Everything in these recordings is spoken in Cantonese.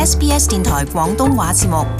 SBS 電台廣東話節目。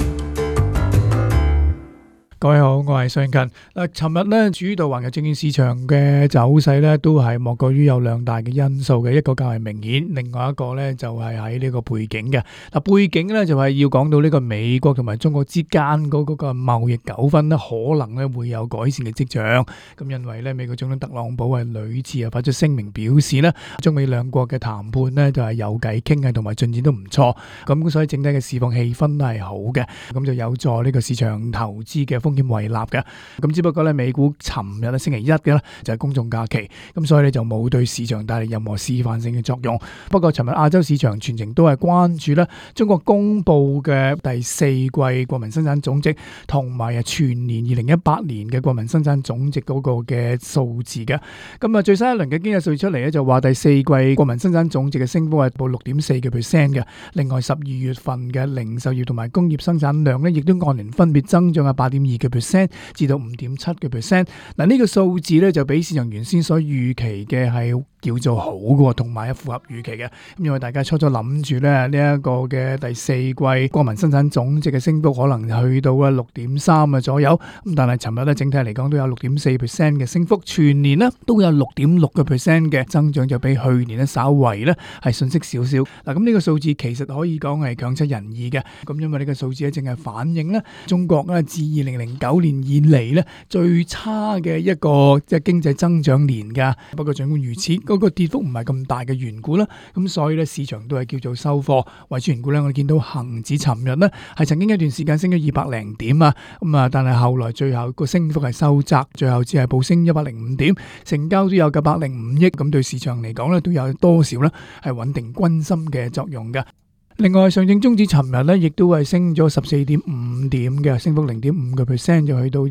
各位好，我係尚勤。尋日咧主導環球證券市場嘅走勢咧，都係莫過於有兩大嘅因素嘅，一個較為明顯，另外一個咧就係喺呢個背景嘅。背景咧就係要講到呢個美國同埋中國之間嗰個貿易糾紛咧，可能咧會有改善嘅跡象。咁因為咧美國總統特朗普係屢次發出聲明表示咧，中美兩國嘅談判咧就係有偈傾嘅，同埋進展都唔錯。咁所以整體嘅市況氣氛都係好嘅，咁就有助呢個市場投資嘅風險為立嘅。咁只不過咧美股尋日咧星期一嘅咧就係公眾假期，咁所以咧就冇對市場帶嚟任何示範性嘅作用。不過尋日亞洲市場全程都係關注咧中國公布嘅第四季國民生產總值同埋全年2018年嘅國民生產總值嗰個嘅數字嘅。咁最新一輪嘅經濟數據出嚟咧就話第四季國民生產總值嘅升幅係報6.4%嘅。另外12月份嘅零售業同埋工業生產量咧亦都按年分別增長8.2%至到5.7%。呢個數字咧就比市場原先所預期嘅係叫做好嘅，同埋符合預期嘅。因為大家初初諗住咧呢一個嘅第四季國民生產總值嘅升幅可能去到6.3%左右，咁但係尋日咧整體嚟講都有6.4% 嘅升幅，全年咧都有6.6% 嘅增長，就比去年咧稍為咧係遜色少少。咁呢個數字其實可以講係強出人意嘅。咁因為呢個數字咧淨係反映咧中國咧自2009年以嚟咧最差嘅一個即係經濟增長年噶。不過儘管如此，嗰個跌幅唔係咁大嘅緣故啦，咁所以咧市場都係叫做收貨。為主緣故咧，我哋見到恒指尋日咧係曾經一段時間升咗200零點啊，但係後來最後個升幅係收窄，最後只係報升105點，成交都有905億，咁對市場嚟講咧都有多少咧係穩定軍心嘅作用嘅。另外上證綜指尋日咧亦都係升咗14.5點嘅，升幅0.5%，就去到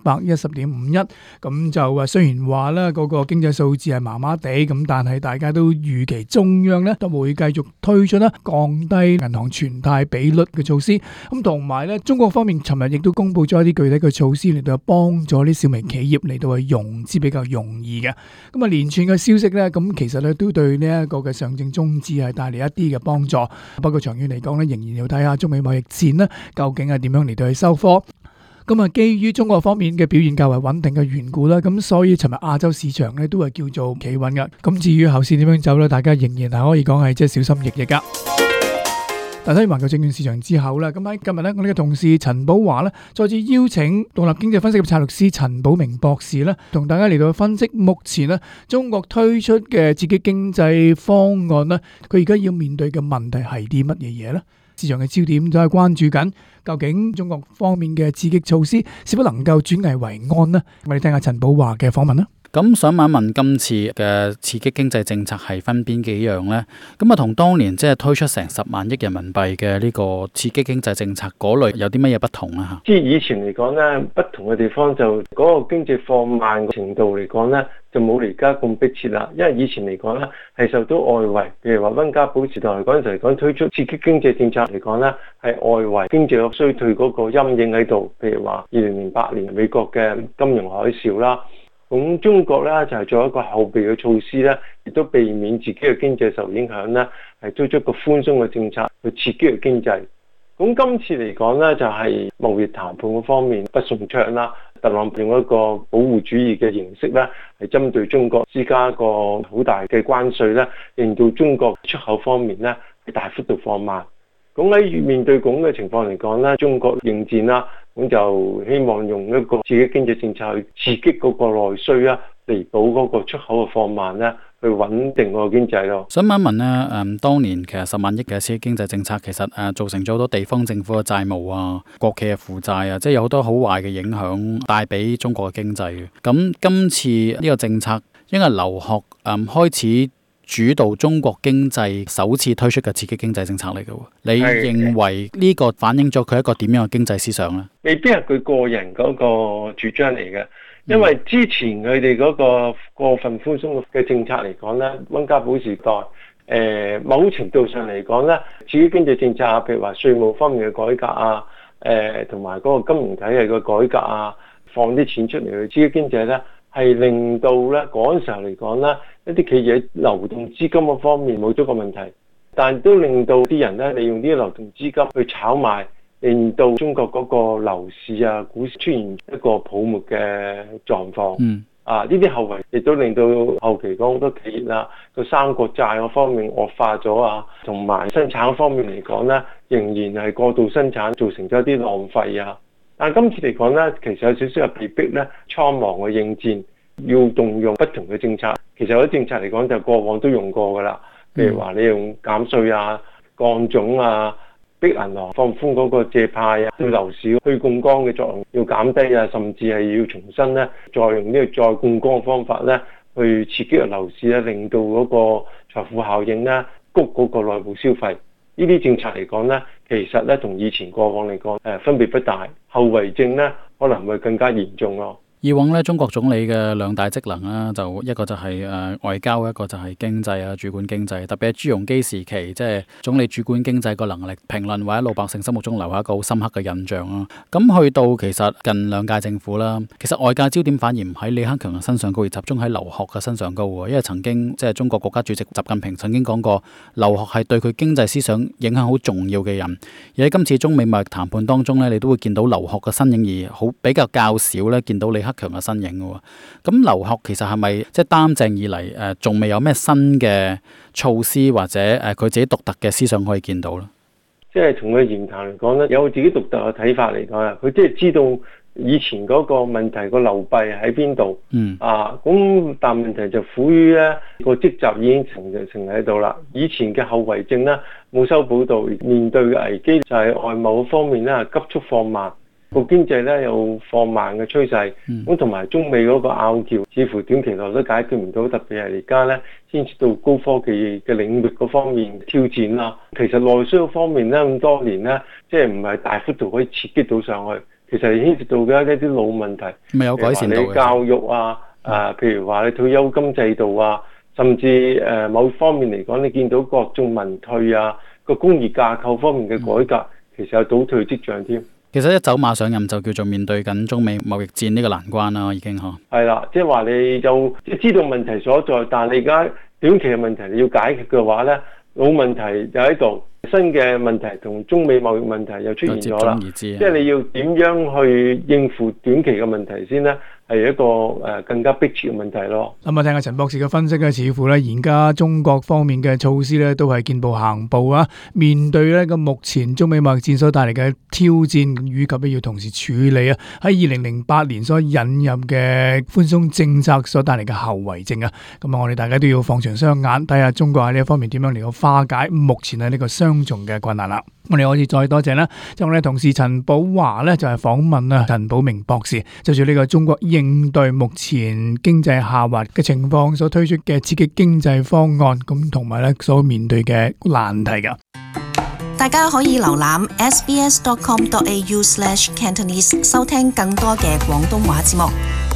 2610.51。咁就雖然話咧嗰個經濟數字係麻麻地，咁但係大家都預期中央咧都會繼續推出啦降低銀行存貸比率嘅措施。咁同埋咧中國方面尋日亦都公布咗一啲具體嘅措施嚟到幫助啲小微企業嚟到去融資比較容易嘅。咁連串嘅消息咧，咁其實咧都對呢一個嘅上證綜指係帶嚟一啲嘅幫助。不過長遠嚟講咧，仍然要睇下中美貿易戰咧究竟係點樣嚟到去收科。咁基於中國方面嘅表現較為穩定嘅緣故啦，咁所以尋日亞洲市場咧都係叫做企穩嘅。咁至於後市點樣走咧，大家仍然係可以講係即係小心翼翼噶。睇完環球證券市場之後咧，咁喺今日咧，我哋嘅同事陳寶華咧，再次邀請獨立經濟分析及策略師陳寶明博士咧，同大家嚟到分析目前咧中國推出嘅刺激經濟方案咧，佢而家要面對嘅問題係啲乜嘢嘢咧？市場嘅焦點都係關注緊，究竟中國方面嘅刺激措施是否能夠轉危為安呢？我哋聽下陳寶華嘅訪問啦。 咁想問一問今次嘅刺激經濟政策係分邊幾樣呢？咁同當年即係推出成10萬億人民幣嘅呢個刺激經濟政策嗰類有啲乜嘢不同啊？ 即係以前嚟講咧，不同嘅地方就嗰個經濟放慢嘅程度嚟講咧，就冇而家咁迫切啦。因為以前嚟講咧係受到外圍，譬如話溫家寶時代嗰陣時嚟講推出刺激經濟政策嚟講咧，係外圍經濟衰退嗰個陰影喺度。譬如話2008年美國嘅金融海嘯啦。咁中國咧就係做一個後備嘅措施咧，亦都避免自己嘅經濟受影響咧，係推出一個寬鬆嘅政策去刺激嘅經濟。咁今次嚟講咧，就係貿易談判嘅方面不順暢啦。特朗普用一個保護主義嘅形式咧，係針對中國施加一個好大嘅關稅咧，令到中國出口方面咧係大幅度放慢。咁喺面對咁嘅情況嚟講咧，中國應戰啦。咁就希望用一個刺激經濟政策去刺激嗰個內需啦，彌補嗰個出口嘅放慢咧，去穩定個經濟咯。 想問一問咧，當年其實10萬億嘅刺激經濟政策，其實造成咗好多地方政府嘅債務啊、國企嘅負債啊，即係有好多好壞嘅影響帶俾中國嘅經濟嘅。咁今次呢個政策應該係劉鶴開始主導中國經濟首次推出嘅刺激經濟政策嚟嘅，你認為呢個反映咗佢一個點樣嘅經濟思想呢？ 未必係佢個人嗰個主張嚟嘅，因為之前佢哋嗰個過分寬鬆嘅政策嚟講咧，溫家寶時代，某程度上嚟講咧，刺激經濟政策啊，譬如話稅務方面嘅改革啊，同埋嗰個金融體系嘅改革啊，放啲錢出嚟去刺激經濟咧，係令到咧嗰陣時候嚟講咧，一啲企業流動資金嘅方面冇咗個問題， 但都令到啲人咧利用啲流動資金去炒賣，令到中國嗰個樓市啊、股市出現一個泡沫嘅狀況。呢啲後遺亦都令到後期講好多企業啦，個三角債嗰方面惡化咗啊，同埋生產方面嚟講咧，仍然係過度生產，造成咗一啲浪費啊。但係今次嚟講咧，其實有少少係被逼咧倉忙嘅應戰，要動用不同嘅政策。其實有啲政策嚟講就過往都用過㗎啦，譬如話你用減稅啊、降總啊。逼銀行放寬嗰個借貸啊，對樓市去槓桿嘅作用要減低啊，甚至係要重新咧再用呢個再槓桿嘅方法咧去刺激個樓市咧，令到嗰個財富效應咧谷嗰個內部消費。呢啲政策嚟講咧，其實咧同以前過往嚟講分別不大，後遺症咧可能會更加嚴重咯。 以往咧，中國總理嘅兩大職能啦，就一個就係外交，一個就係經濟啊，主管經濟。特別係朱鎔基時期，即係總理主管經濟個能力，評論或者老百姓心目中留下一個好深刻嘅印象啊。咁去到其實近兩屆政府啦，其實外界焦點反而唔喺李克強嘅身上高，而集中喺劉鶴嘅身上高喎。因為曾經即係中國國家主席習近平曾經講過，劉鶴係對佢經濟思想影響好重要嘅人。而喺今次中美貿易談判當中咧，你都會見到劉鶴嘅身影，而好比較較少咧見到李克強嘅身影嘅喎。咁劉鶴其實係咪即係擔正以嚟仲未有咩新嘅措施或者佢自己獨特嘅思想可以見到咧？ 即係從佢言談嚟講咧，有自己獨特嘅睇法嚟講啊，佢即係知道以前嗰個問題個流弊喺邊度。咁但問題就苦於咧個積習已經成喺度啦。以前嘅後遺症咧冇修補到，面對嘅危機就係外貿方面咧急速放慢。個經濟咧有放慢嘅趨勢，咁同埋中美嗰個拗撬，似乎短期內都解決唔到，特別係而家咧牽涉到高科技嘅領域嗰方面挑戰啦。其實內需嗰方面咧咁多年咧，即係唔係大幅度可以刺激到上去，其實係牽涉到嘅一啲老問題， 咪有改善到嘅。 你教育啊，譬如話你退休金制度啊，甚至某方面嚟講，你見到國進民退啊，個工業架構方面嘅改革，其實有倒退跡象添。 其實一走馬上任就叫做面對緊中美貿易戰呢個難關啦，已經嗬。係啦，即係話你就即係知道問題所在，但係你而家短期嘅問題你要解決嘅話咧，老問題就喺度，新嘅問題同中美貿易問題又出現咗啦。即係你要點樣去應付短期嘅問題先咧？係一個更加迫切嘅問題咯。 咁聽下陳博士嘅分析咧，似乎咧而家中國方面嘅措施咧都係見步行步啊。面對呢個目前中美貿易戰所帶嚟嘅挑戰，以及咧要同時處理啊喺2008年所引入嘅寬鬆政策所帶嚟嘅後遺症啊。咁啊，我哋大家都要放長雙眼，睇下中國喺呢一方面點樣嚟到化解目前喺呢個雙重嘅困難啦。我哋可以再多謝啦，就我哋同事陳寶華咧就係訪問啊陳寶明博士，就住呢個中國應對目前經濟下滑嘅情況所推出嘅刺激經濟方案，咁同埋咧所面對嘅難題噶。 大家可以瀏覽 sbs.com.au/cantonese 收聽更多嘅廣東話節目。